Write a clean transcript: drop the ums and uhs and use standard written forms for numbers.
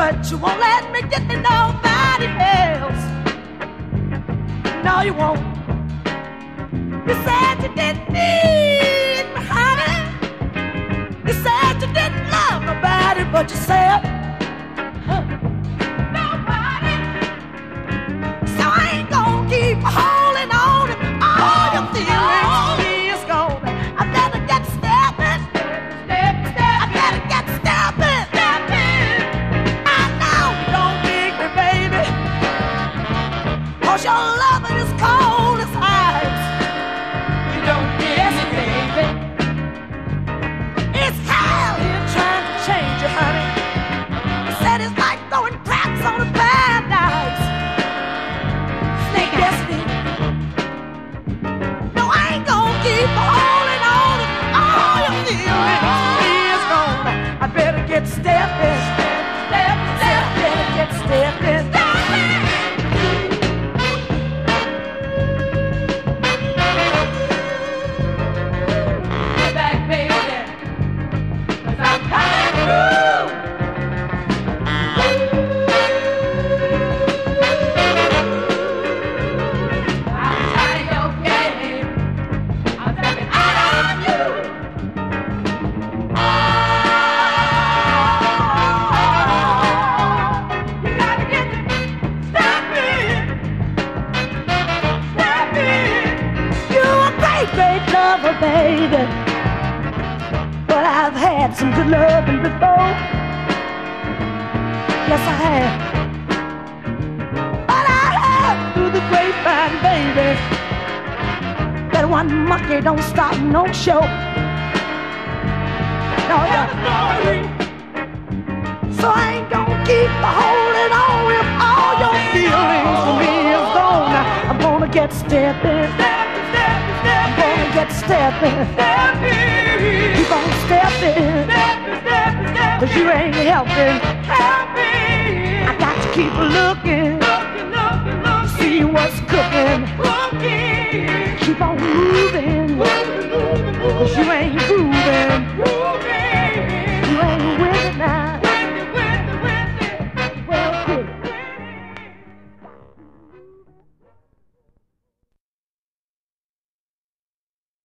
but you won't let me get to nobody else. No, you won't. You said you didn't need me, honey. You said you didn't love nobody, but you said nobody. So I ain't gonna keep holding on to all your feelings. Me is gone. I better get stepping. I better get stepping. I know you don't need me, baby, 'cause your loving is cold as ice. You don't need me, baby. It's hell here trying to change you, honey. I said it's like throwing cracks on a bad ice. Snake destiny. No, I ain't gonna keep holding on to all your feelings. Me is gone. I better get stepping. Better get stepping. Get back, baby, 'cause I'm coming through. I'm tired of your game. I'm stepping out on you. You gotta get stepping. You're a great, great lover, baby, but I've had some good loving before. Yes, I have. But I have through the grapevine, baby, that one monkey don't stop no show. No, so I ain't gonna keep holding on with all your feelings. Me is gone. I'm gonna get stepping. I'm gonna get stepping. Keep on stepping. 'Cause you ain't helping. I got to keep looking. See what's cooking. Keep on moving. 'Cause you